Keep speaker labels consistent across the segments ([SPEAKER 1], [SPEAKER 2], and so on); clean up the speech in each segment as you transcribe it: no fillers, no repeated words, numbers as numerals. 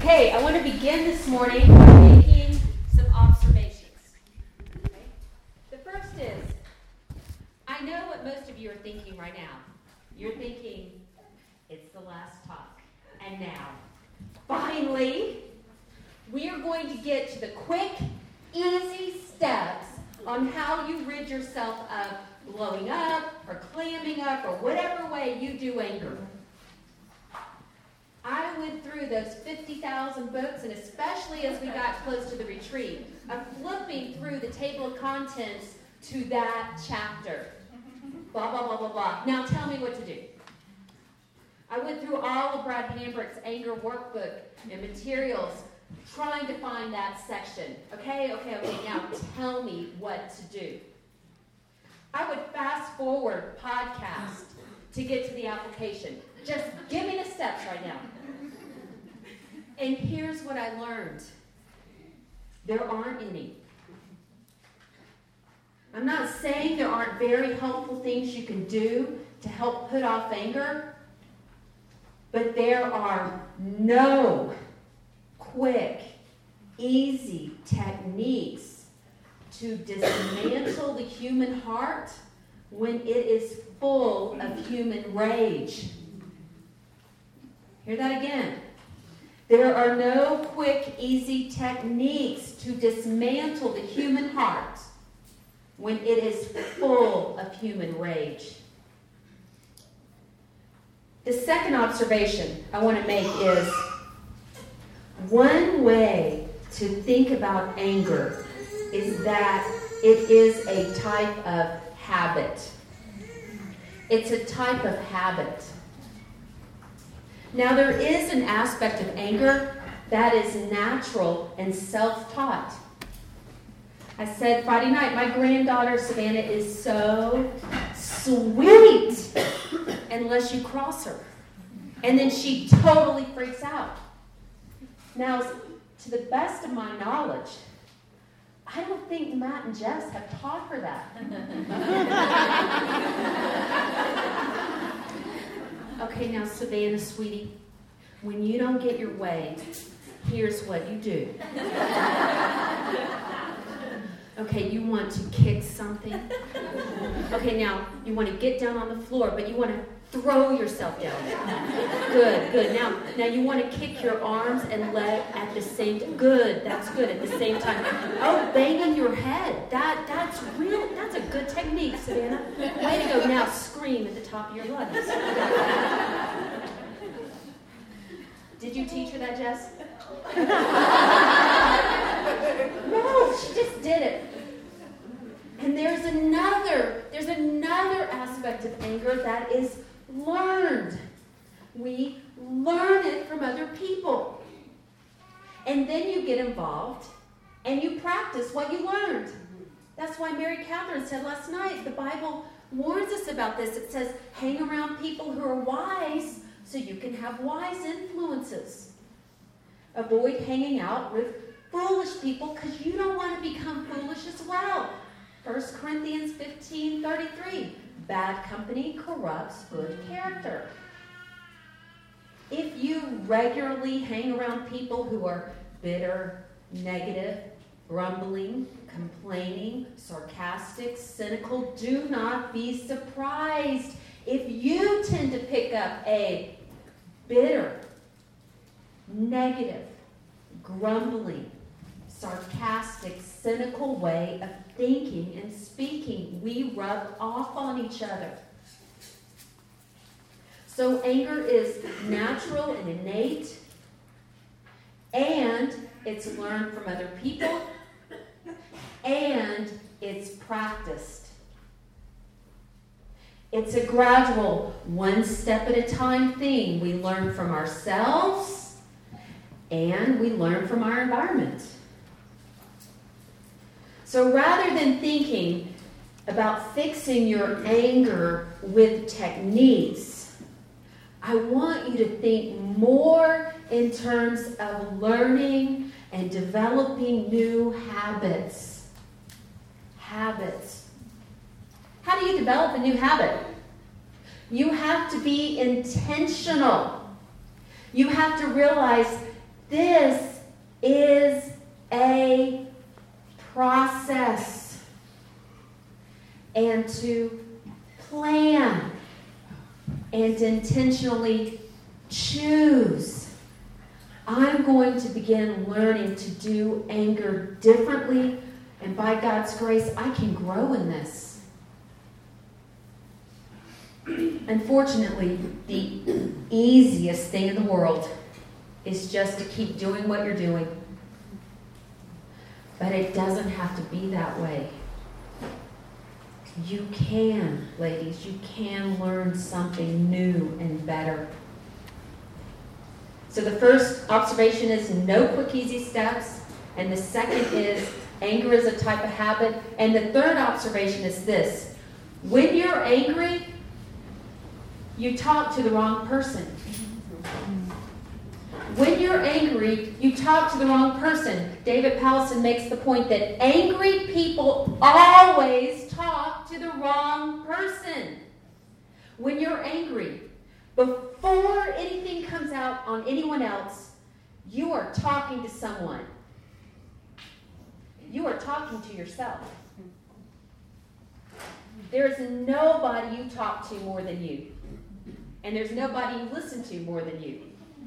[SPEAKER 1] Okay, I want to begin this morning by making some observations. Okay? The first is, I know what most of you are thinking right now. You're thinking, it's the last talk. And now, finally, we are going to get to the quick, easy steps on how you rid yourself of blowing up or clamming up or whatever way you do anger. I went through those 50,000 books, and especially as we got close to the retreat, of flipping through the table of contents to that chapter. Blah, blah, blah, blah, blah. Now tell me what to do. I went through all of Brad Hambrick's anger workbook and materials trying to find that section. Okay, now tell me what to do. I would fast forward podcast to get to the application. Just give me the steps right now. And here's what I learned. There aren't any. I'm not saying there aren't very helpful things you can do to help put off anger, but there are no quick, easy techniques to dismantle the human heart when it is full of human rage. Hear that again. There are no quick, easy techniques to dismantle the human heart when it is full of human rage. The second observation I want to make is one way to think about anger is that it is a type of habit. It's a type of habit. Now, there is an aspect of anger that is natural and self-taught. I said Friday night, my granddaughter Savannah is so sweet unless you cross her. And then she totally freaks out. Now, to the best of my knowledge, I don't think Matt and Jess have taught her that. Okay, now, Savannah, sweetie, when you don't get your way, here's what you do. Okay, you want to kick something. Okay, now, you want to get down on the floor, but you want to throw yourself down. Good. Now you want to kick your arms and leg at the same time. Good, that's good at the same time. Oh, banging your head. That's a good technique, Savannah. Way to go. Now scream at the top of your lungs. Did you teach her that, Jess? No, she just did it. And there's another aspect of anger that is learned. We learn it from other people. And then you get involved and you practice what you learned. That's why Mary Catherine said last night, the Bible warns us about this. It says, hang around people who are wise so you can have wise influences. Avoid hanging out with foolish people because you don't want to become foolish as well. 1 Corinthians 15:33. Bad company corrupts good character. If you regularly hang around people who are bitter, negative, grumbling, complaining, sarcastic, cynical, do not be surprised if you tend to pick up a bitter, negative, grumbling, sarcastic, cynical way of thinking and speaking. We rub off on each other. So anger is natural and innate, and it's learned from other people, and it's practiced. It's a gradual, one step at a time thing. We learn from ourselves, and we learn from our environment. So rather than thinking about fixing your anger with techniques, I want you to think more in terms of learning and developing new habits. Habits. How do you develop a new habit? You have to be intentional. You have to realize This is a process. And to plan and intentionally choose. I'm going to begin learning to do anger differently, and by God's grace, I can grow in this. Unfortunately, the easiest thing in the world is just to keep doing what you're doing. But it doesn't have to be that way. You can, ladies, you can learn something new and better. So the first observation is no quick, easy steps. And the second is anger is a type of habit. And the third observation is this. When you're angry, you talk to the wrong person. When you're angry, you talk to the wrong person. David Powlison makes the point that angry people always talk to the wrong person. When you're angry, before anything comes out on anyone else, you are talking to someone. You are talking to yourself. There's nobody you talk to more than you. And there's nobody you listen to more than you.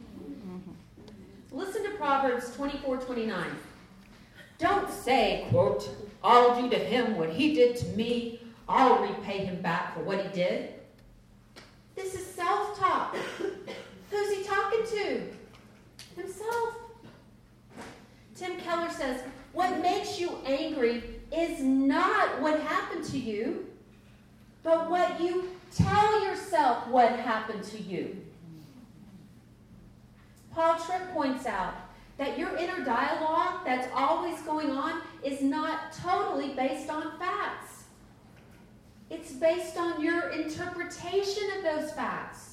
[SPEAKER 1] Listen to Proverbs 24:29. Don't say, quote, I'll do to him what he did to me. I'll repay him back for what he did. This is self-talk. Who's he talking to? Himself. Tim Keller says, what makes you angry is not what happened to you, but what you tell yourself what happened to you. Paul Tripp points out that your inner dialogue that's always going on is not totally based on facts. It's based on your interpretation of those facts.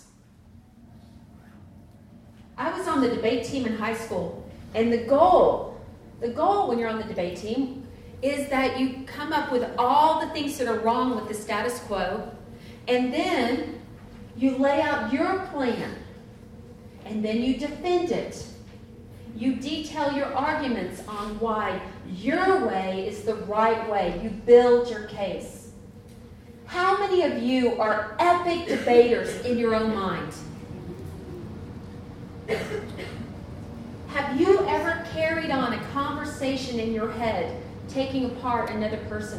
[SPEAKER 1] I was on the debate team in high school, and the goal when you're on the debate team is that you come up with all the things that are wrong with the status quo, and then you lay out your plan, and then you defend it. You detail your arguments on why your way is the right way. You build your case. How many of you are epic debaters in your own mind? Have you ever carried on a conversation in your head, taking apart another person?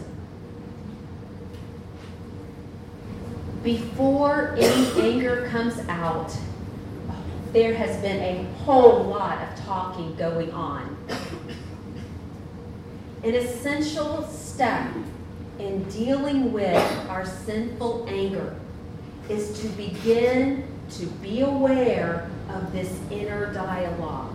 [SPEAKER 1] Before any anger comes out, there has been a whole lot of talking going on. An essential step in dealing with our sinful anger is to begin to be aware of this inner dialogue.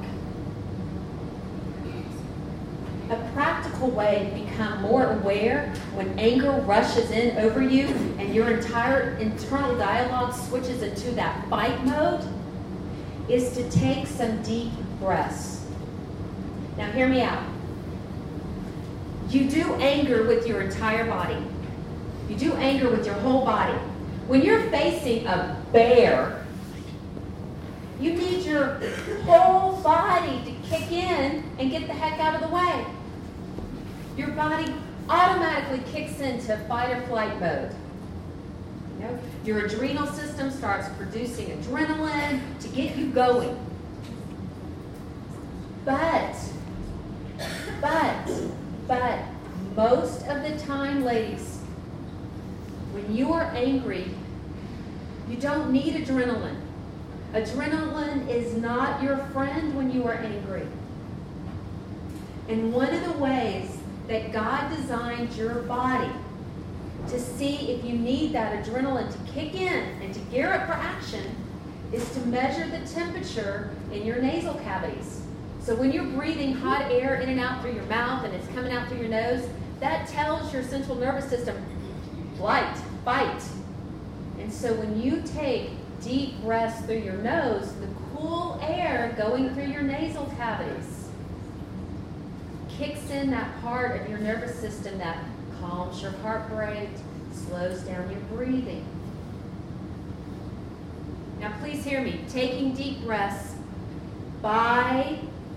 [SPEAKER 1] A practical way to become more aware when anger rushes in over you and your entire internal dialogue switches into that fight mode is to take some deep breaths. Now hear me out. You do anger with your entire body. You do anger with your whole body. When you're facing a bear, you need your whole body to kick in and get the heck out of the way. Your body automatically kicks into fight or flight mode. You know, your adrenal system starts producing adrenaline to get you going. But most of the time, ladies, when you are angry, you don't need adrenaline. Adrenaline is not your friend when you are angry. And one of the ways that God designed your body to see if you need that adrenaline to kick in and to gear up for action is to measure the temperature in your nasal cavities. So when you're breathing hot air in and out through your mouth and it's coming out through your nose, that tells your central nervous system, flight, fight. And so when you take deep breaths through your nose, the cool air going through your nasal cavities kicks in that part of your nervous system that calms your heart rate, slows down your breathing. Now please hear me. Taking deep breaths by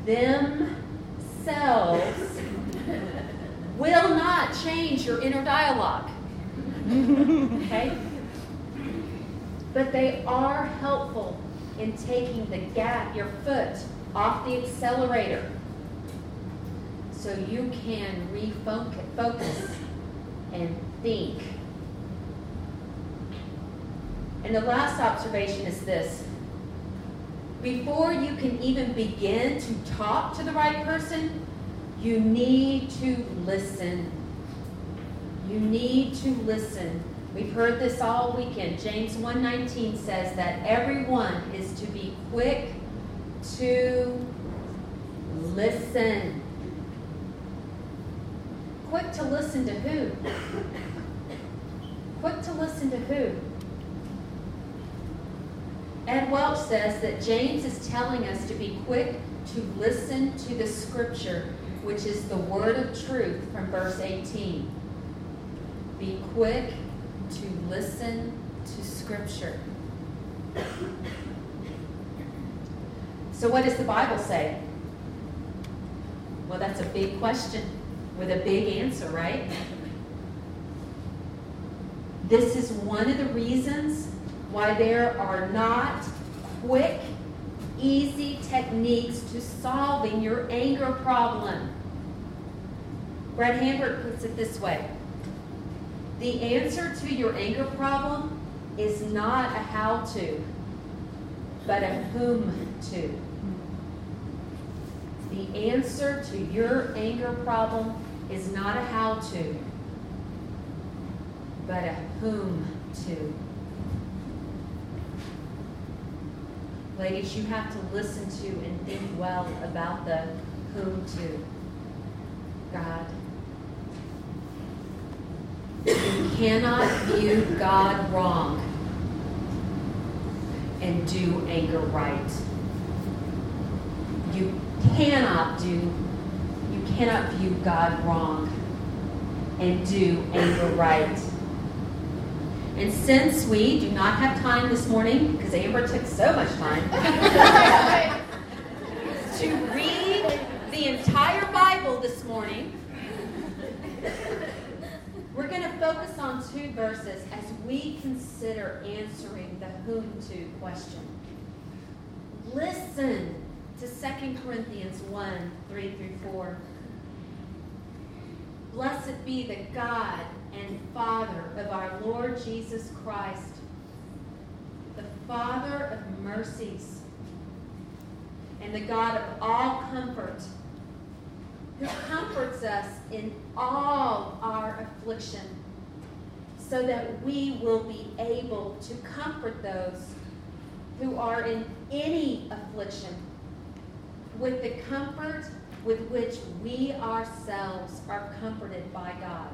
[SPEAKER 1] themselves will not change your inner dialogue. Okay? But they are helpful in taking your foot off the accelerator so you can refocus and think. And the last observation is this. Before you can even begin to talk to the right person, you need to listen. You need to listen. We've heard this all weekend. James 1:19 says that everyone is to be quick to listen. Quick to listen to who? Quick to listen to who? Ed Welch says that James is telling us to be quick to listen to the scripture, which is the word of truth from verse 18. Be quick to listen to scripture. So what does the Bible say? Well, that's a big question with a big answer, right? This is one of the reasons why there are not quick, easy techniques to solving your anger problem. Brad Hamburg puts it this way. The answer to your anger problem is not a how-to, but a whom-to. The answer to your anger problem is not a how-to, but a whom-to. Ladies, you have to listen to and think well about the whom-to. God. You cannot view God wrong and do anger right. You cannot view God wrong and do anger right. And since we do not have time this morning, because Amber took so much time, to read the entire Bible this morning, we're going to focus on two verses as we consider answering the whom-to question. Listen to 2 Corinthians 1, 3 through 4. Blessed be the God and Father of our Lord Jesus Christ, the Father of mercies and the God of all comfort, who comforts us in all our affliction, so that we will be able to comfort those who are in any affliction with the comfort with which we ourselves are comforted by God.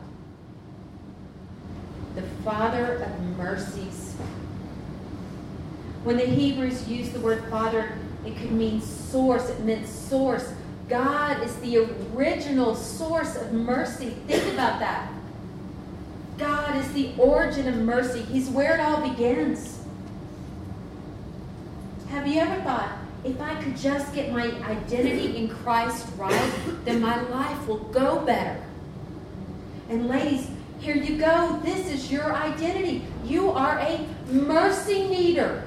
[SPEAKER 1] The Father of mercies. When the Hebrews used the word Father, it could mean source. It meant source. God is the original source of mercy. Think about that. God is the origin of mercy. He's where it all begins. Have you ever thought, if I could just get my identity in Christ right, then my life will go better? And ladies, here you go. This is your identity. You are a mercy needer.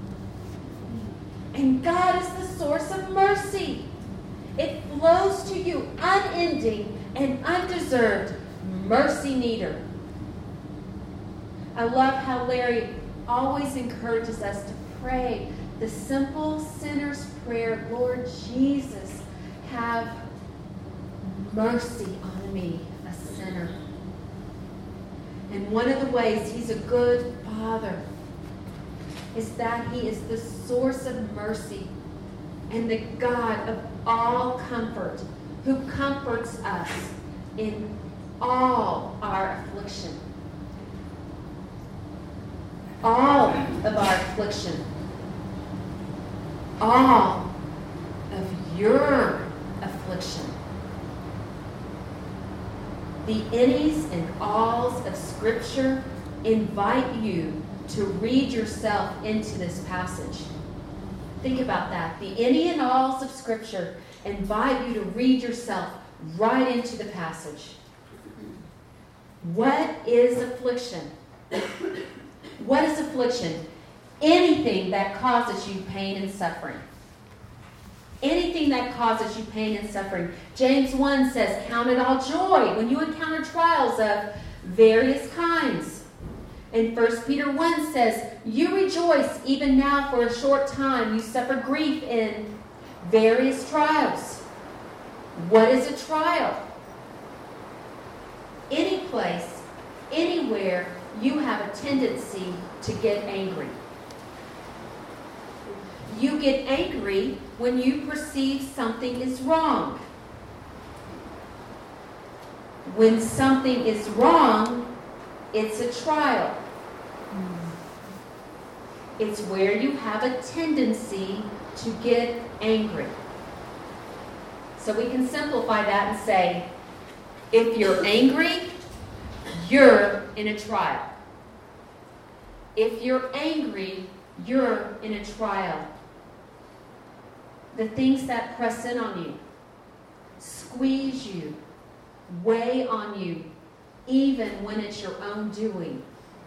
[SPEAKER 1] And God is the source of mercy. It flows to you, unending and undeserved mercy needer. I love how Larry always encourages us to pray the simple sinner's prayer, Lord Jesus, have mercy on me, a sinner. And one of the ways he's a good father is that he is the source of mercy and the God of all comfort, who comforts us in all our affliction. All of our affliction. All of your affliction. The innies and alls of Think about that. The any and alls of Scripture invite you to read yourself right into the passage. What is affliction? What is affliction? Anything that causes you pain and suffering. Anything that causes you pain and suffering. James 1 says, count it all joy when you encounter trials of various kinds. And 1 Peter 1 says, you rejoice even now for a short time. You suffer grief in various trials. What is a trial? Any place, anywhere, you have a tendency to get angry. You get angry when you perceive something is wrong. When something is wrong, it's a trial. It's where you have a tendency to get angry. So we can simplify that and say, if you're angry, you're in a trial. If you're angry, you're in a trial. The things that press in on you, squeeze you, weigh on you, even when it's your own doing.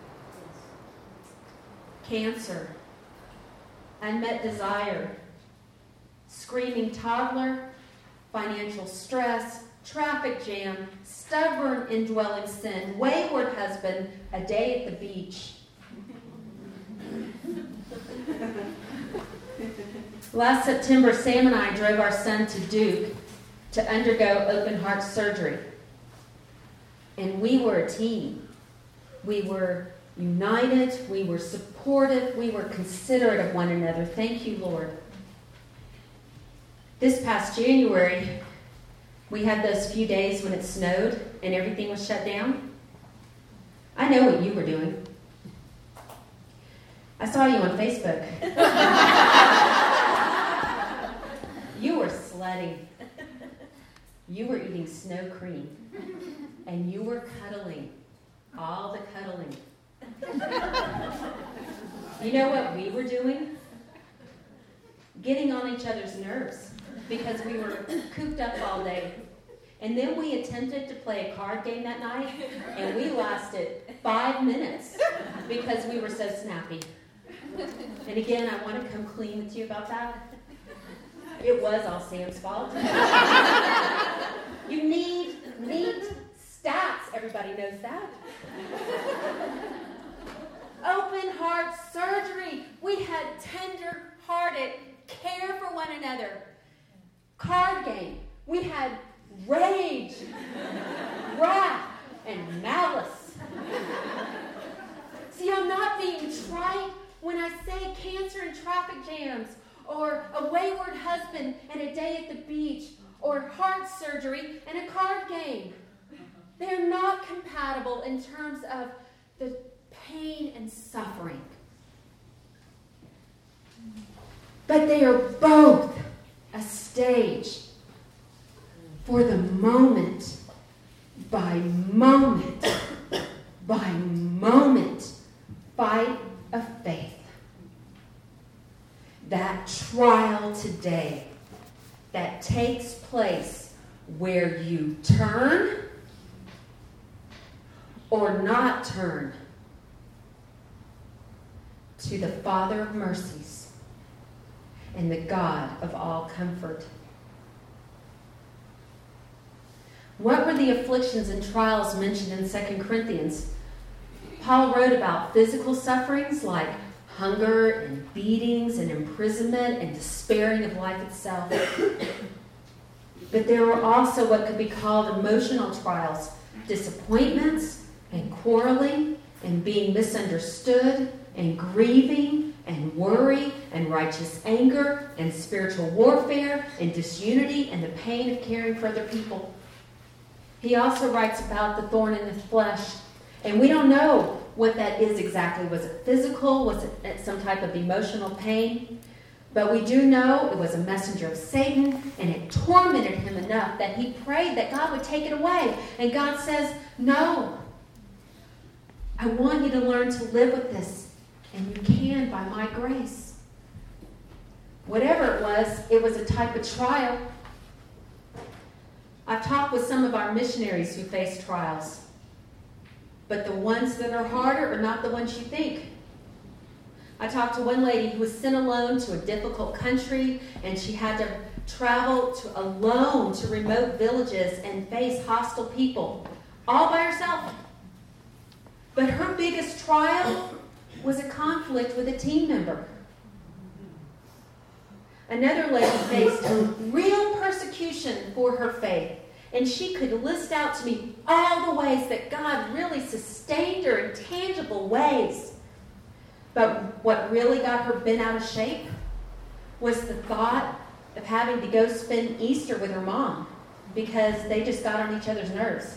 [SPEAKER 1] Cancer, unmet desire, screaming toddler, financial stress, traffic jam, stubborn indwelling sin, wayward husband, a day at the beach. Last September, Sam and I drove our son to Duke to undergo open heart surgery. And we were a team. We were united. We were supportive. We were considerate of one another. Thank you, Lord. This past January, we had those few days when it snowed and everything was shut down. I know what you were doing. I saw you on Facebook. You were sledding. You were eating snow cream. And you were cuddling. All the cuddling. You know what we were doing? Getting on each other's nerves because we were cooped up all day. And then we attempted to play a card game that night, and we lasted 5 minutes because we were so snappy. And again, I want to come clean with you about that. It was all Sam's fault. You need neat stats. Everybody knows that. Open heart surgery. We had tender-hearted care for one another. Card game. We had rage, wrath, and malice. See, I'm not being trite when I say cancer and traffic jams, or a wayward husband and a day at the beach, or heart surgery and a card game. They're not compatible in terms of the pain and suffering. But they are both a stage for the moment by moment by moment fight of faith. That trial today that takes place where you turn or not turn to the Father of mercies and the God of all comfort. What were the afflictions and trials mentioned in 2 Corinthians? Paul wrote about physical sufferings like hunger and beatings and imprisonment and despairing of life itself. But there were also what could be called emotional trials, disappointments and quarreling and being misunderstood and grieving and worry and righteous anger and spiritual warfare and disunity and the pain of caring for other people. He also writes about the thorn in the flesh. And we don't know what that is exactly. Was it physical? Was it some type of emotional pain? But we do know it was a messenger of Satan, and it tormented him enough that he prayed that God would take it away. And God says, no. I want you to learn to live with this. And you can by my grace. Whatever it was a type of trial. I've talked with some of our missionaries who face trials. But the ones that are harder are not the ones you think. I talked to one lady who was sent alone to a difficult country, and she had to travel alone to remote villages and face hostile people, all by herself. But her biggest trial was a conflict with a team member. Another lady faced real persecution for her faith, and she could list out to me all the ways that God really sustained her in tangible ways. But what really got her bent out of shape was the thought of having to go spend Easter with her mom because they just got on each other's nerves.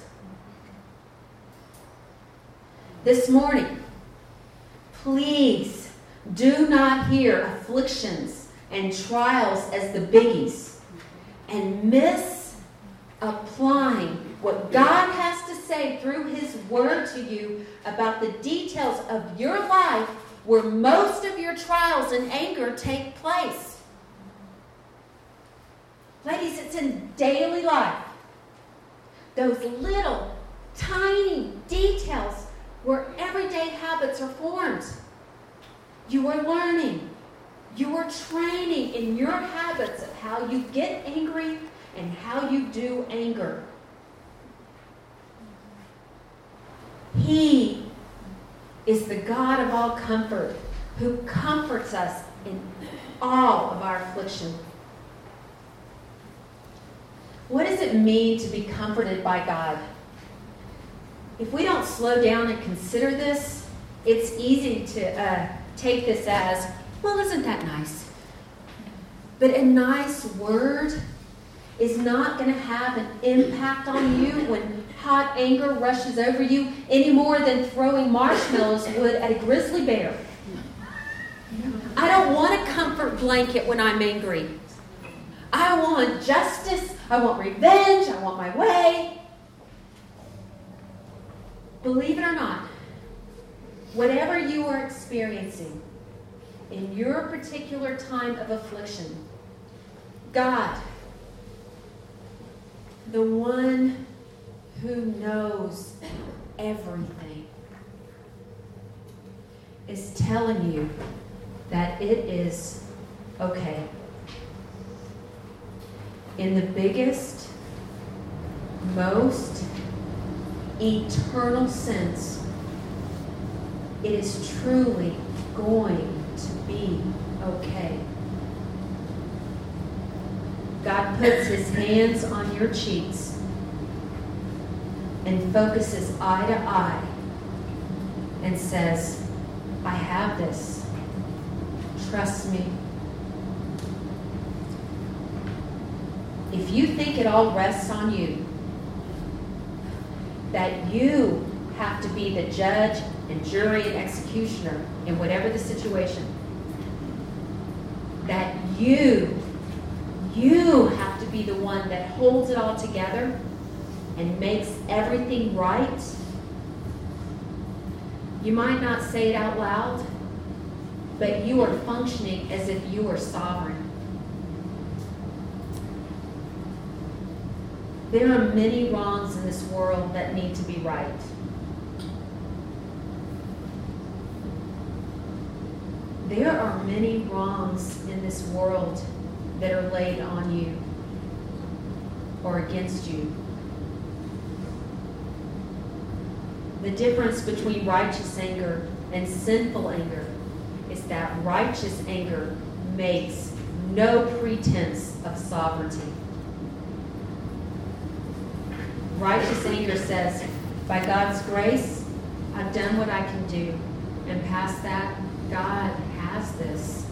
[SPEAKER 1] This morning, please do not hear afflictions and trials as the biggies and miss applying what God has to say through His Word to you about the details of your life where most of your trials and anger take place. Ladies, it's in daily life. Those little, tiny details where everyday habits are formed. You are learning. You are training in your habits of how you get angry and how you do anger. He is the God of all comfort, who comforts us in all of our affliction. What does it mean to be comforted by God? If we don't slow down and consider this, it's easy to take this as, well, isn't that nice? But a nice word is not going to have an impact on you when hot anger rushes over you any more than throwing marshmallows would at a grizzly bear. I don't want a comfort blanket when I'm angry. I want justice. I want revenge. I want my way. Believe it or not, whatever you are experiencing in your particular time of affliction, God, the one who knows everything, is telling you that it is okay. In the biggest, most eternal sense, it is truly going to be okay. God puts His hands on your cheeks and focuses eye to eye and says, I have this. Trust me. If you think it all rests on you, that you have to be the judge and jury and executioner in whatever the situation, that you have to be the one that holds it all together and makes everything right. You might not say it out loud, but you are functioning as if you are sovereign. There are many wrongs in this world that need to be right. There are many wrongs in this world that are laid on you or against you. The difference between righteous anger and sinful anger is that righteous anger makes no pretense of sovereignty. Righteous anger says, by God's grace, I've done what I can do. And past that, God has this.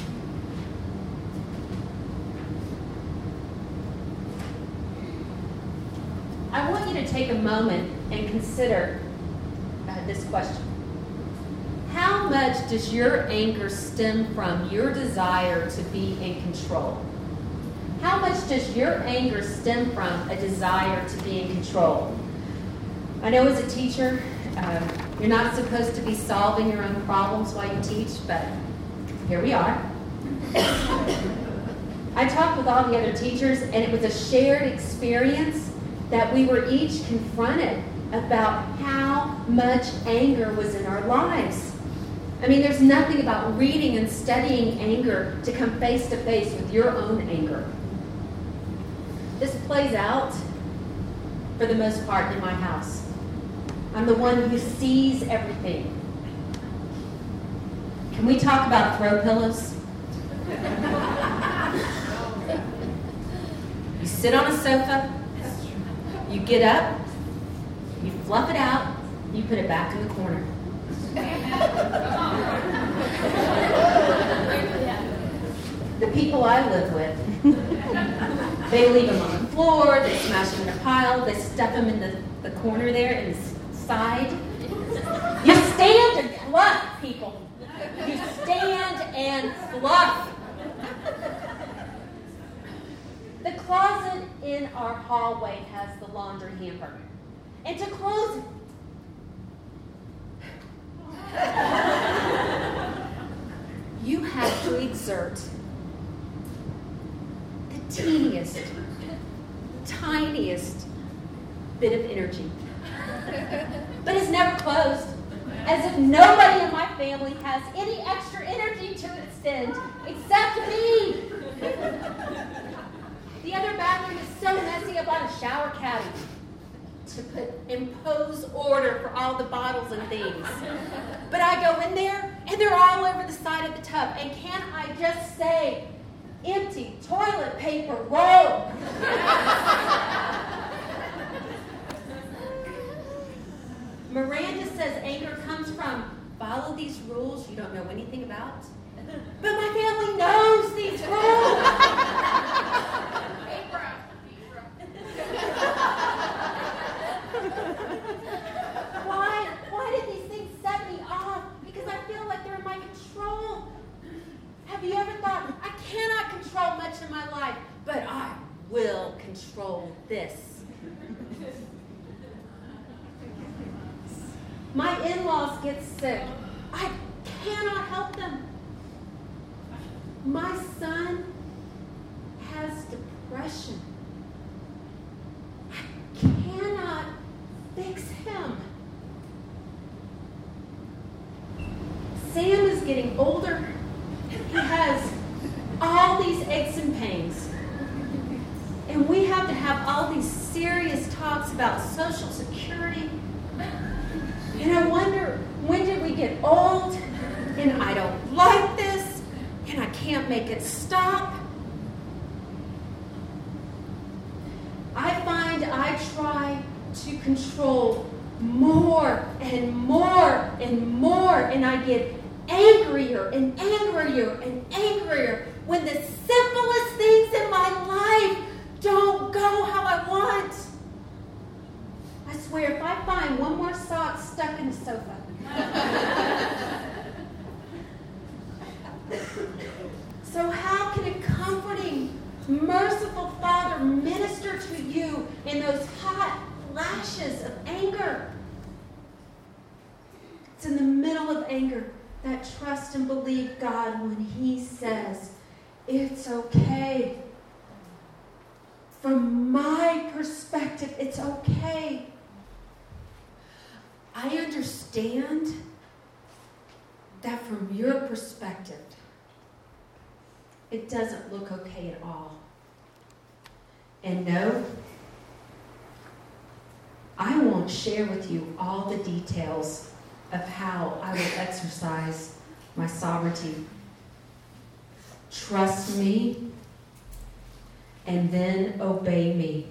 [SPEAKER 1] I want you to take a moment and consider this question. How much does your anger stem from your desire to be in control? How much does your anger stem from a desire to be in control? I know as a teacher, you're not supposed to be solving your own problems while you teach, but here we are. I talked with all the other teachers, and it was a shared experience that we were each confronted about how much anger was in our lives. I mean, there's nothing about reading and studying anger to come face to face with your own anger. This plays out, for the most part, in my house. I'm the one who sees everything. Can we talk about throw pillows? You sit on a sofa, you get up, you fluff it out, you put it back in the corner. The people I live with, they leave them on the floor, they smash them in a pile, they stuff them in the corner there in the side. You stand and fluff, people. You stand and fluff. The closet in our hallway has the laundry hamper. And to close it, you have to exert the teeniest, tiniest bit of energy. But it's never closed. As if nobody in my family has any extra energy to extend except me. The other bathroom is so messy, I bought a shower caddy to impose order for all the bottles and things. But I go in there, and they're all over the side of the tub. And can I just say, empty toilet paper roll? Miranda says anger comes from follow these rules you don't know anything about. But my family knows these rules. Why did these things set me off? Because I feel like they're in my control. Have you ever thought, I cannot control much in my life, but I will control this? My in-laws get sick. I cannot help them. My son has depression. I cannot fix him. Sam is getting older. He has all these aches and pains. And we have to have all these serious talks about Social Security. And I wonder, when did we get old? And I don't like this. And I can't make it stop. I find I try to control more and more and more. And I get angrier and angrier and angrier when the simplest things in my life don't go how I want. I swear, if I find one more sock stuck in the sofa. So how can a comforting, merciful Father minister to you in those hot flashes of anger? It's in the middle of anger that trust and believe God when He says, it's okay. From my perspective, it's okay. I understand that from your perspective, it doesn't look okay at all. And no, I won't share with you all the details of how I will exercise my sovereignty. Trust me, and then obey me.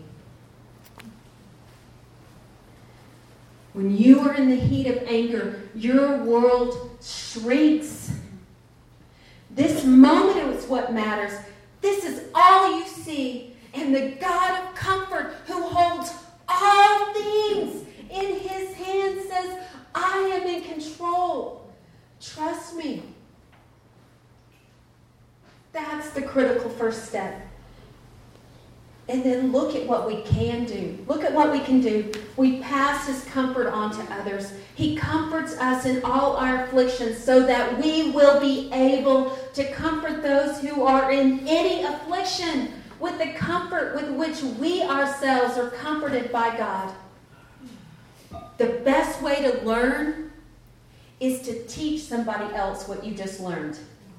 [SPEAKER 1] When you are in the heat of anger, your world shrinks. This moment is what matters. This is all you see. And the God of comfort who holds all things in His hand says, I am in control. Trust me. That's the critical first step. And then look at what we can do. Look at what we can do. We pass his comfort on to others. He comforts us in all our afflictions so that we will be able to comfort those who are in any affliction with the comfort with which we ourselves are comforted by God. The best way to learn is to teach somebody else what you just learned.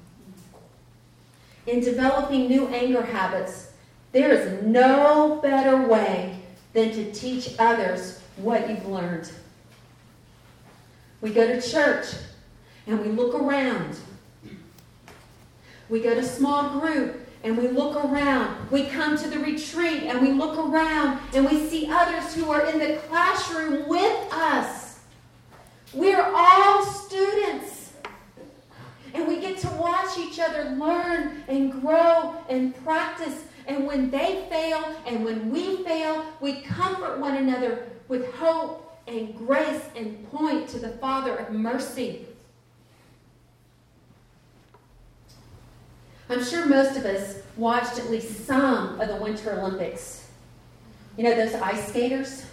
[SPEAKER 1] In developing new anger habits, there is no better way than to teach others what you've learned. We go to church and we look around. We go to small group and we look around. We come to the retreat and we look around and we see others who are in the classroom with us. We're all students. And we get to watch each other learn and grow and practice. And when they fail and when we fail, we comfort one another with hope and grace and point to the Father of mercy. I'm sure most of us watched at least some of the Winter Olympics. You know those ice skaters?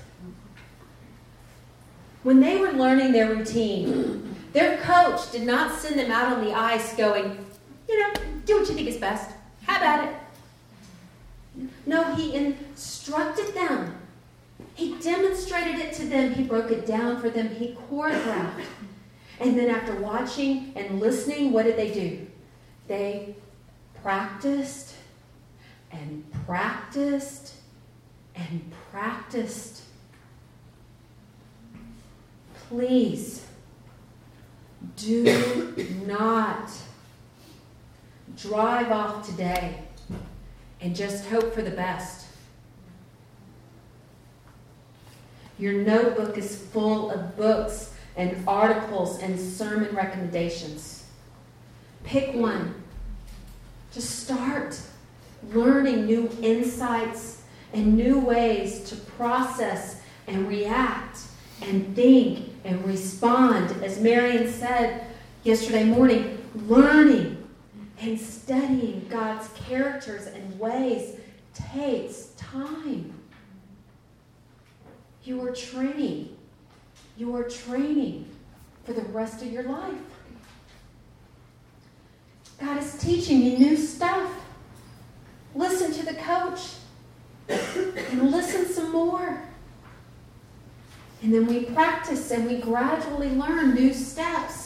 [SPEAKER 1] When they were learning their routine, their coach did not send them out on the ice going, do what you think is best. Have at it. No, he instructed them. He demonstrated it to them. He broke it down for them. He choreographed. And then after watching and listening, what did they do? They practiced and practiced and practiced. Please do not drive off today and just hope for the best. Your notebook is full of books and articles and sermon recommendations. Pick one. Just start learning new insights and new ways to process and react and think and respond. As Marion said yesterday morning, learning and studying God's characters and ways takes time. You are training. You are training for the rest of your life. God is teaching you new stuff. Listen to the coach. And listen some more. And then we practice and we gradually learn new steps.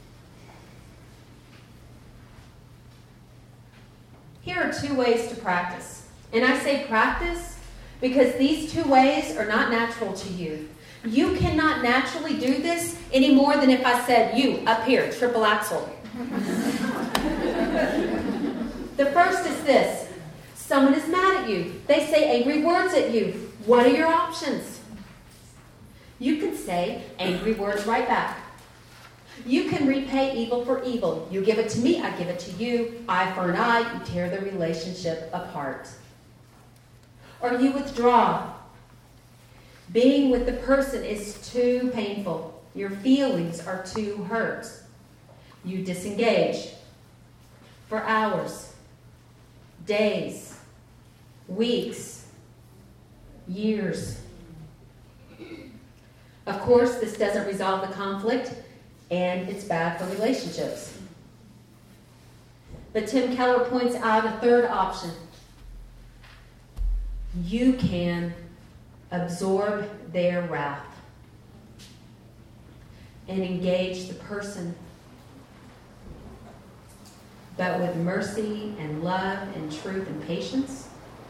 [SPEAKER 1] Here are 2 ways to practice. And I say practice because these 2 ways are not natural to you. You cannot naturally do this any more than if I said, you, up here, triple axel. The first is this. Someone is mad at you. They say angry words at you. What are your options? You can say angry words right back. You can repay evil for evil. You give it to me, I give it to you. Eye for an eye, you tear the relationship apart. Or you withdraw. Being with the person is too painful. Your feelings are too hurt. You disengage for hours, days, weeks, years. Of course, this doesn't resolve the conflict, and it's bad for relationships. But Tim Keller points out a third option. You can absorb their wrath and engage the person, but with mercy and love and truth and patience,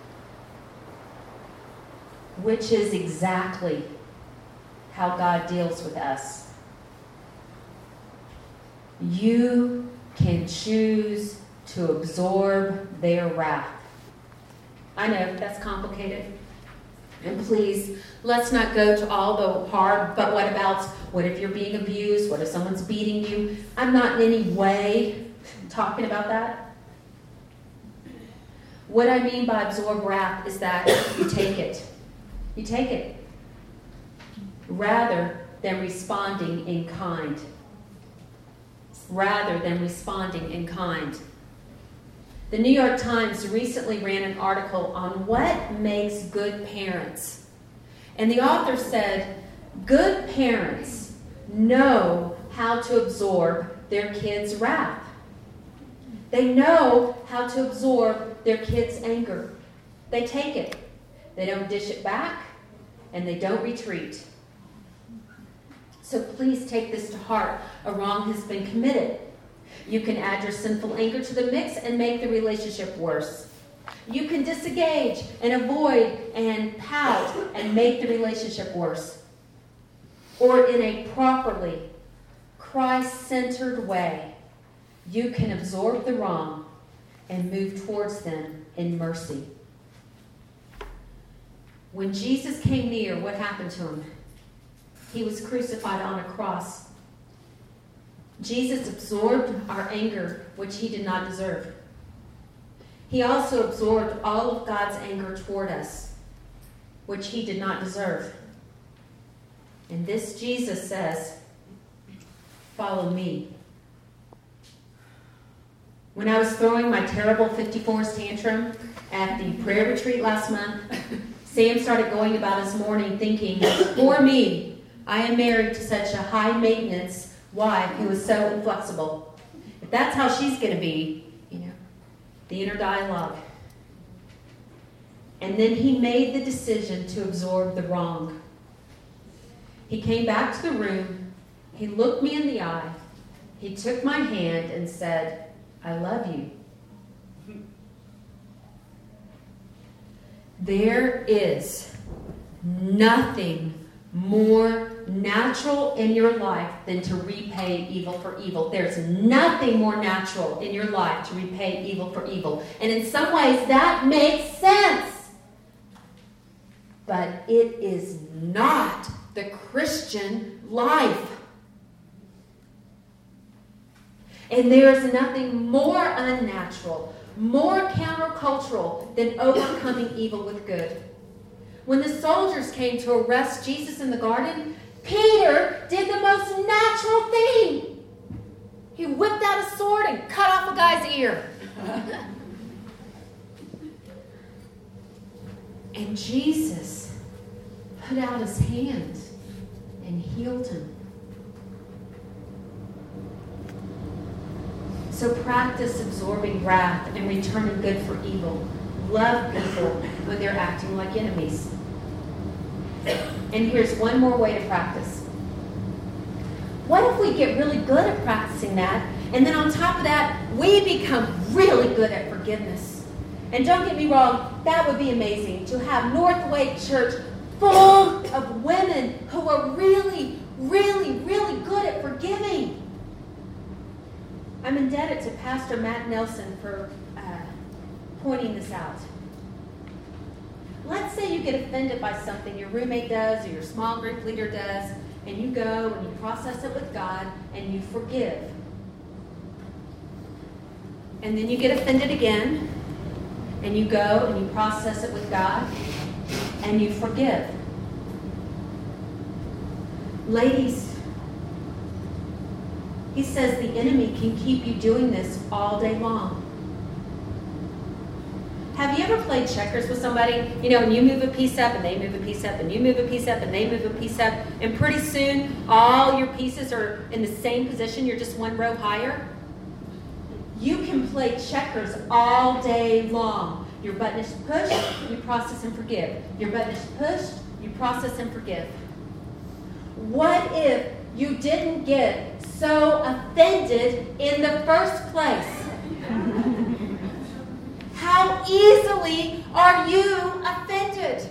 [SPEAKER 1] which is exactly how God deals with us. You can choose to absorb their wrath. I know that's complicated. And please, let's not go to all the hard, but what if you're being abused? What if someone's beating you? I'm not in any way talking about that. What I mean by absorb wrath is that you take it. You take it. Rather than responding in kind. Rather than responding in kind. The New York Times recently ran an article on what makes good parents. And the author said, good parents know how to absorb their kids' wrath. They know how to absorb their kids' anger. They take it. They don't dish it back, and they don't retreat. So please take this to heart. A wrong has been committed. You can add your sinful anger to the mix and make the relationship worse. You can disengage and avoid and pout and make the relationship worse. Or in a properly Christ-centered way, you can absorb the wrong and move towards them in mercy. When Jesus came near, what happened to him? He was crucified on a cross. Jesus absorbed our anger, which he did not deserve. He also absorbed all of God's anger toward us, which he did not deserve. And this Jesus says, follow me. When I was throwing my terrible 54's tantrum at the prayer retreat last month, Sam started going about his morning thinking, for me, I am married to such a high-maintenance wife who is so inflexible. If that's how she's going to be, the inner dialogue. And then he made the decision to absorb the wrong. He came back to the room. He looked me in the eye. He took my hand and said, I love you. There is nothing more natural in your life than to repay evil for evil. There's nothing more natural in your life to repay evil for evil. And in some ways that makes sense. But it is not the Christian life. And there is nothing more unnatural, more countercultural than overcoming evil with good. When the soldiers came to arrest Jesus in the garden, Peter did the most natural thing. He whipped out a sword and cut off a guy's ear. And Jesus put out his hand and healed him. So practice absorbing wrath and returning good for evil. Love people when they're acting like enemies. And here's one more way to practice. What if we get really good at practicing that, and then on top of that, we become really good at forgiveness? And don't get me wrong, that would be amazing to have Northway Church full of women who are really, really, really good at forgiving. I'm indebted to Pastor Matt Nelson for pointing this out. Let's say you get offended by something your roommate does or your small group leader does, and you go and you process it with God and you forgive. And then you get offended again, and you go and you process it with God and you forgive. Ladies, he says the enemy can keep you doing this all day long. Have you ever played checkers with somebody? And you move a piece up and they move a piece up and you move a piece up and they move a piece up, and pretty soon all your pieces are in the same position. You're just one row higher. You can play checkers all day long. Your button is pushed, you process and forgive. Your button is pushed, you process and forgive. What if you didn't get so offended in the first place? How easily are you offended?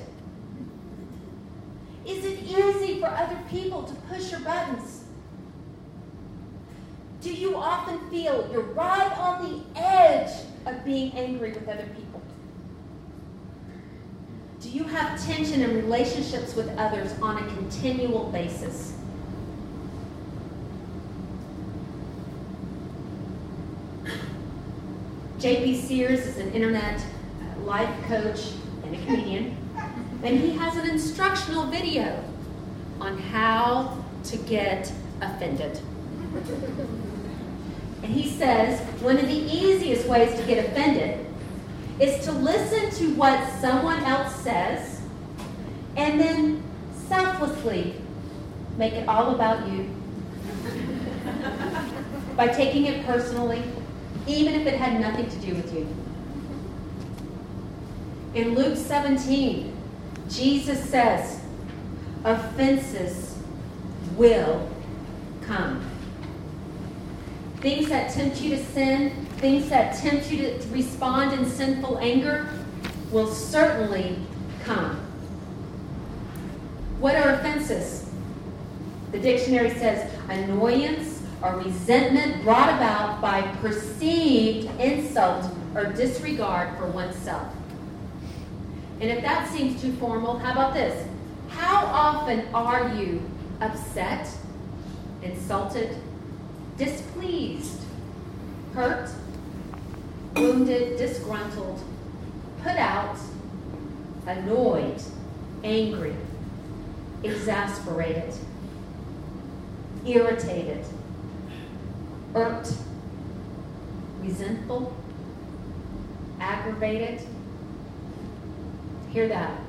[SPEAKER 1] Is it easy for other people to push your buttons? Do you often feel you're right on the edge of being angry with other people? Do you have tension in relationships with others on a continual basis? J.P. Sears is an internet life coach and a comedian, and he has an instructional video on how to get offended. And he says one of the easiest ways to get offended is to listen to what someone else says and then selflessly make it all about you by taking it personally, even if it had nothing to do with you. In Luke 17, Jesus says, offenses will come. Things that tempt you to sin, things that tempt you to respond in sinful anger will certainly come. What are offenses? The dictionary says annoyance or resentment brought about by perceived insult or disregard for oneself. And if that seems too formal, how about this? How often are you upset, insulted, displeased, hurt, wounded, disgruntled, put out, annoyed, angry, exasperated, irritated, irked, resentful, aggravated? Hear that.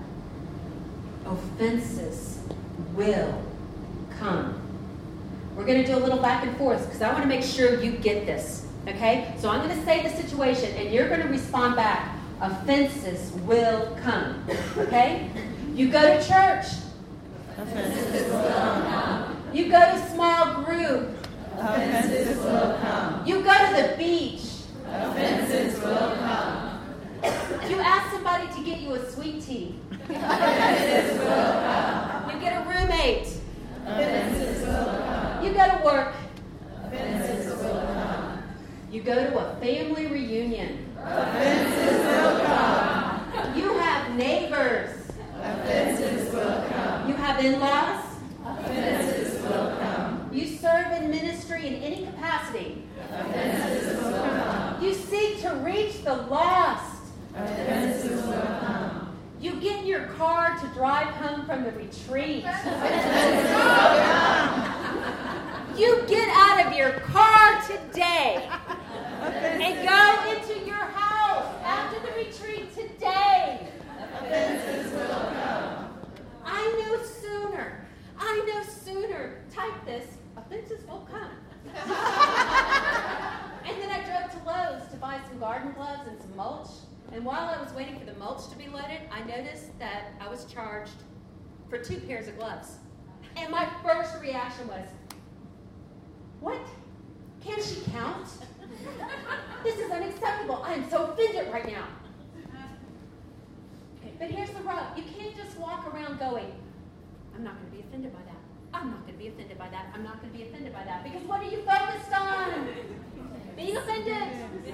[SPEAKER 1] Offenses will come. We're going to do a little back and forth because I want to make sure you get this. Okay? So I'm going to say the situation and you're going to respond back. Offenses will come. Okay? You go to church. Offenses will come. You go to small group. Offenses will come. You go to the beach. Offenses will come. You ask somebody to get you a sweet tea. Offenses will come. You get a roommate. Offenses will come. You go to work. Offenses will come. You go to a family reunion. Offenses will come. You have neighbors. Offenses will come. You have in-laws. Offenses will come. You serve in ministry in any capacity. Offenses will come. You seek to reach the lost. Offenses will come. You get in your car to drive home from the retreat. Offenses will come. You get out of your car today and go into your house after the retreat today. Offenses will come. I know sooner. Type this. Offenses will come. And then I drove to Lowe's to buy some garden gloves and some mulch. And while I was waiting for the mulch to be loaded, I noticed that I was charged for 2 pairs of gloves. And my first reaction was, what? Can she count? This is unacceptable. I am so offended right now. Okay, but here's the rub. You can't just walk around going, I'm not going to be offended by that. I'm not going to be offended by that. I'm not going to be offended by that. Because what are you focused on? Being offended.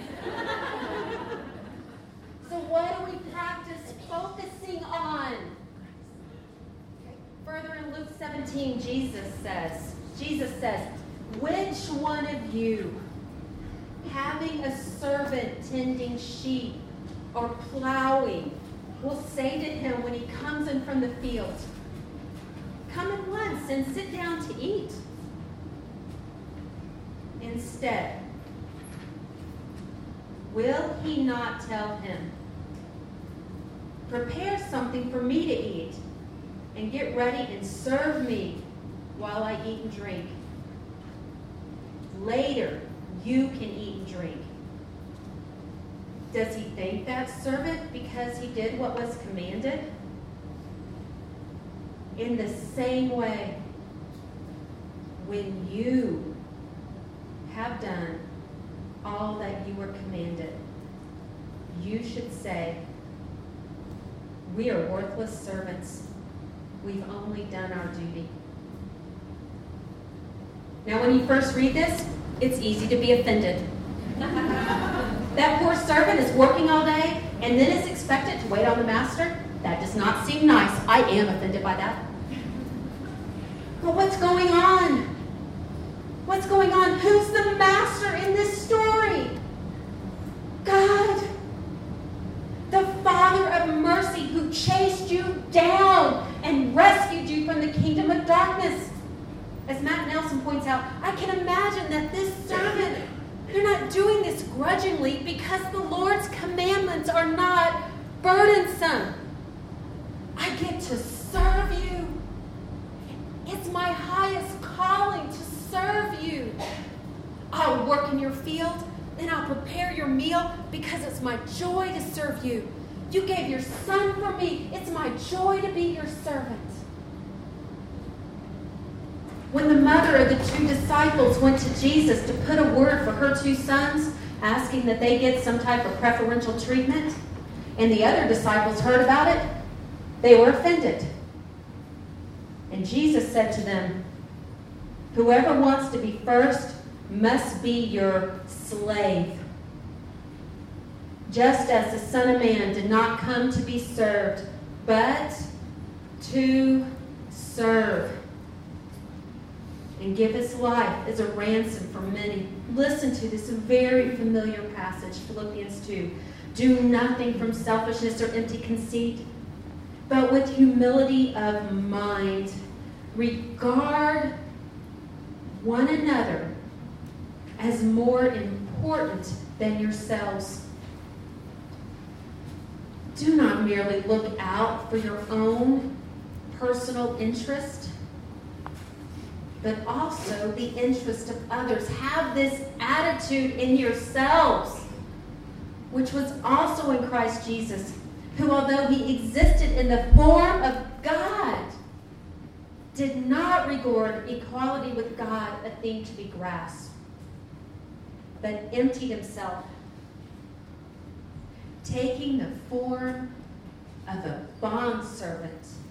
[SPEAKER 1] So what do we practice focusing on? Further in Luke 17, Jesus says, which one of you, having a servant tending sheep or plowing, will say to him when he comes in from the field, come at once and sit down to eat? Instead, will he not tell him, prepare something for me to eat and get ready and serve me while I eat and drink? Later, you can eat and drink. Does he thank that servant because he did what was commanded? In the same way, when you have done all that you were commanded, you should say, we are worthless servants. We've only done our duty. Now, when you first read this, it's easy to be offended. That poor servant is working all day and then is expected to wait on the master. That does not seem nice. I am offended by that. But what's going on? What's going on? Who's the master in this story? God, the Father of mercy who chased you down and rescued you from the kingdom of darkness. As Matt Nelson points out, I can imagine that this servant They're not doing this grudgingly because the Lord's commandments are not burdensome. I get to serve you. It's my highest calling to serve you. I'll work in your field, and I'll prepare your meal because it's my joy to serve you. You gave your son for me. It's my joy to be your servant. When the mother of the two disciples went to Jesus to put a word for her two sons, asking that they get some type of preferential treatment, and the other disciples heard about it, they were offended. And Jesus said to them, "Whoever wants to be first must be your slave. Just as the Son of Man did not come to be served, but to serve and give his life as a ransom for many." Listen to this very familiar passage, Philippians 2. "Do nothing from selfishness or empty conceit, but with humility of mind, regard one another as more important than yourselves. Do not merely look out for your own personal interest, but also the interest of others. Have this attitude in yourselves, which was also in Christ Jesus, who, although he existed in the form of God, did not regard equality with God a thing to be grasped, but emptied himself, taking the form of a bondservant,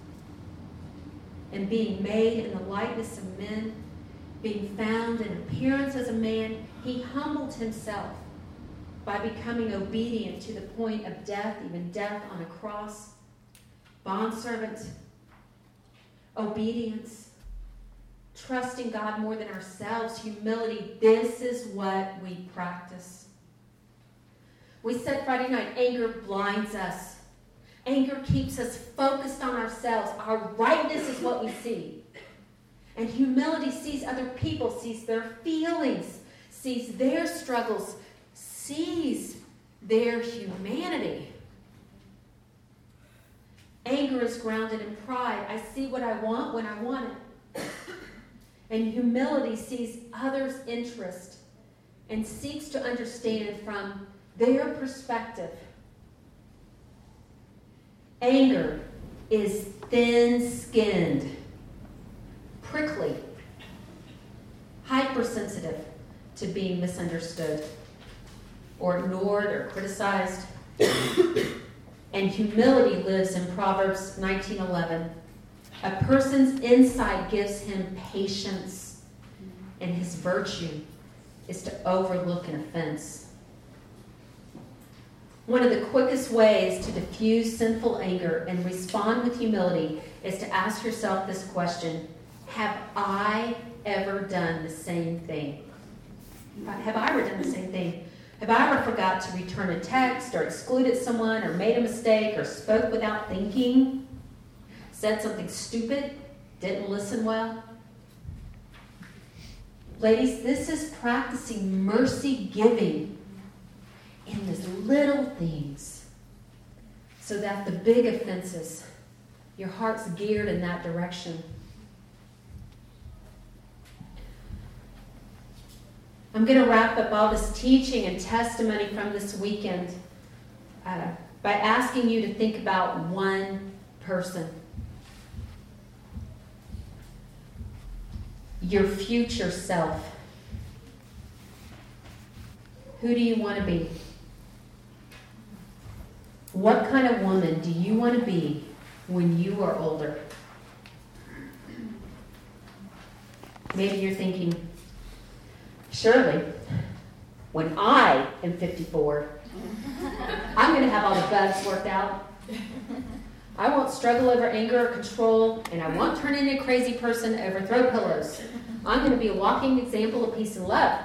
[SPEAKER 1] and being made in the likeness of men, being found in appearance as a man, he humbled himself by becoming obedient to the point of death, even death on a cross. Bondservant, obedience, trusting God more than ourselves, humility. This is what we practice. We said Friday night, anger blinds us. Anger keeps us focused on ourselves. Our rightness is what we see. And humility sees other people, sees their feelings, sees their struggles, sees their humanity. Anger is grounded in pride. I see what I want when I want it. And humility sees others' interest and seeks to understand from their perspective. Anger is thin-skinned, prickly, hypersensitive to being misunderstood or ignored or criticized. And humility lives in Proverbs 19:11. A person's insight gives him patience, and his virtue is to overlook an offense. One of the quickest ways to diffuse sinful anger and respond with humility is to ask yourself this question: have I ever done the same thing? Have I ever done the same thing? Have I ever forgot to return a text or excluded someone or made a mistake or spoke without thinking? Said something stupid? Didn't listen well? Ladies, this is practicing mercy giving in these little things so that the big offenses, your heart's geared in that direction. I'm going to wrap up all this teaching and testimony from this weekend by asking you to think about one person. Your future self. Who do you want to be? What kind of woman do you want to be when you are older? Maybe you're thinking, surely, when I am 54, I'm going to have all the bugs worked out. I won't struggle over anger or control, and I won't turn into a crazy person over throw pillows. I'm going to be a walking example of peace and love.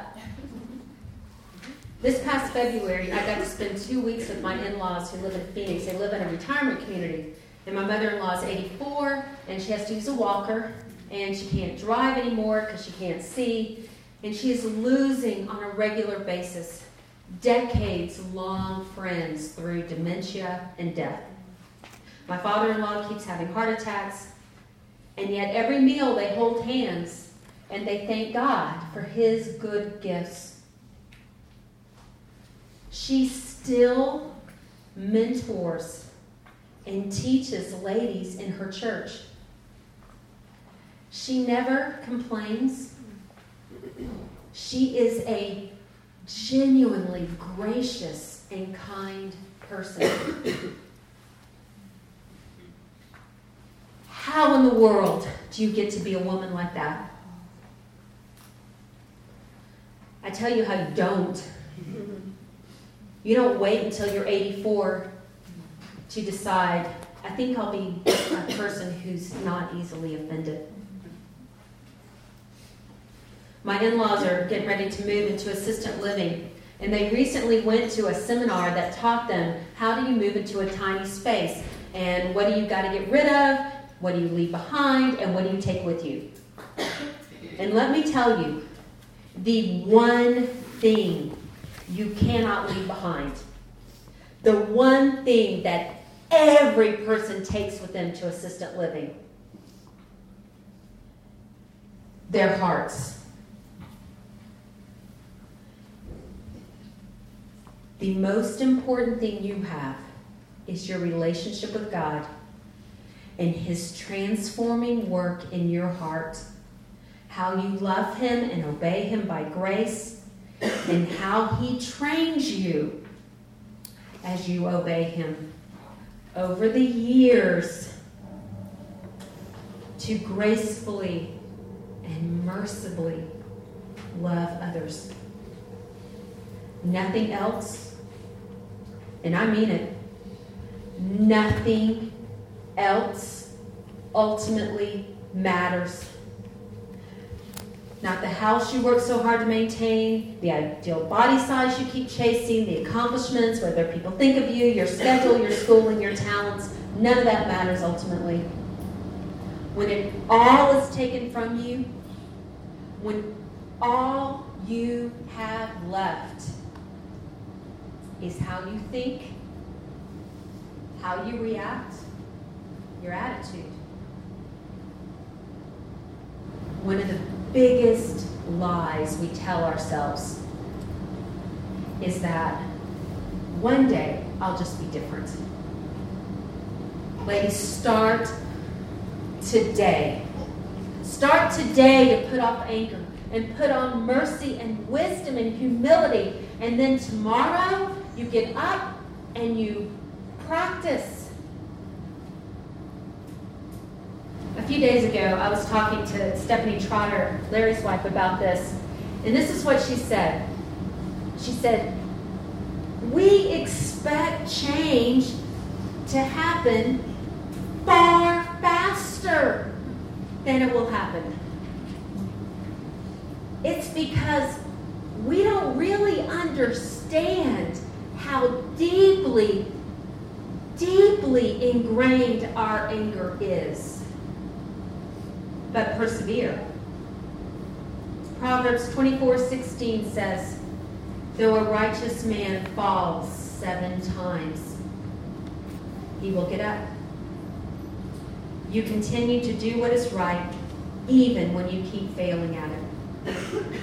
[SPEAKER 1] This past February, I got to spend 2 weeks with my in-laws who live in Phoenix. They live in a retirement community. And my mother-in-law is 84, and she has to use a walker, and she can't drive anymore because she can't see. And she is losing on a regular basis decades-long friends through dementia and death. My father-in-law keeps having heart attacks, and yet every meal they hold hands and they thank God for his good gifts. She still mentors and teaches ladies in her church. She never complains. She is a genuinely gracious and kind person. How in the world do you get to be a woman like that? I tell you how you don't. You don't wait until you're 84 to decide, I think I'll be a person who's not easily offended. My in-laws are getting ready to move into assisted living, and they recently went to a seminar that taught them how do you move into a tiny space, and what do you got to get rid of, what do you leave behind, and what do you take with you. And let me tell you, the one thing you cannot leave behind, the one thing that every person takes with them to assisted living, their hearts. The most important thing you have is your relationship with God and his transforming work in your heart. How you love him and obey him by grace, and how he trains you as you obey him over the years to gracefully and mercifully love others. Nothing else, and I mean it, nothing else ultimately matters. Not the house you work so hard to maintain, the ideal body size you keep chasing, the accomplishments, whether people think of you, your schedule, your schooling, your talents. None of that matters ultimately. When it all is taken from you, when all you have left is how you think, how you react, your attitude. One of the biggest lies we tell ourselves is that one day I'll just be different. Ladies, start today. Start today to put off anger and put on mercy and wisdom and humility. And then tomorrow you get up and you practice. A few days ago, I was talking to Stephanie Trotter, Larry's wife, about this. And this is what she said. She said, we expect change to happen far faster than it will happen. It's because we don't really understand how deeply, deeply ingrained our anger is. But persevere. Proverbs 24:16 says, though a righteous man falls 7 times, he will get up. You continue to do what is right, even when you keep failing at it.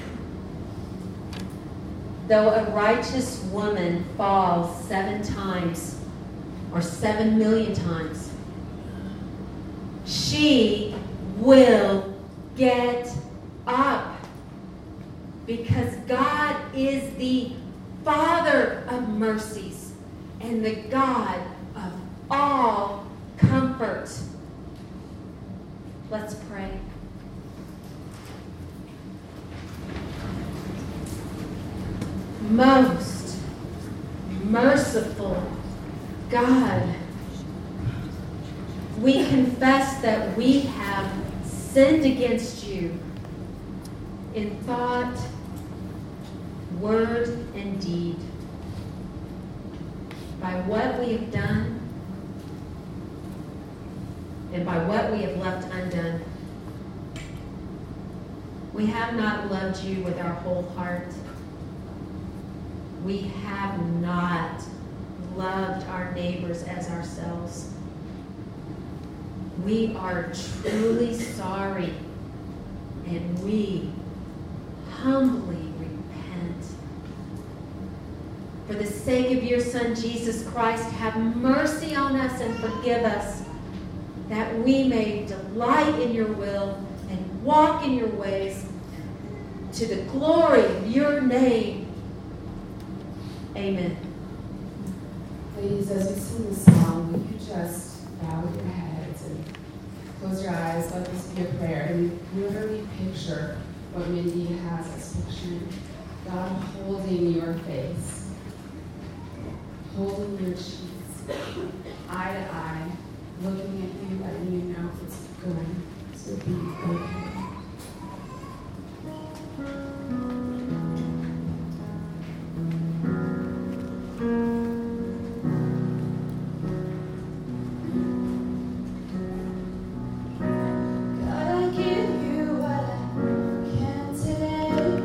[SPEAKER 1] Though a righteous woman falls 7 times, or 7 million times, she will get up, because God is the Father of mercies and the God of all comfort. Let's pray. Most merciful God, we confess that we have sinned against you in thought, word, and deed. By what we have done and by what we have left undone. We have not loved you with our whole heart. We have not loved our neighbors as ourselves. We are truly sorry, and we humbly repent. For the sake of your Son, Jesus Christ, have mercy on us and forgive us, that we may delight in your will and walk in your ways to the glory of your name. Amen.
[SPEAKER 2] Ladies, as we sing this song, will you just bow your heads and close your eyes, let this be a prayer, and literally picture what Mindy has us picturing. God holding your face, holding your cheeks, eye to eye, looking at you, letting you know it's going to be okay.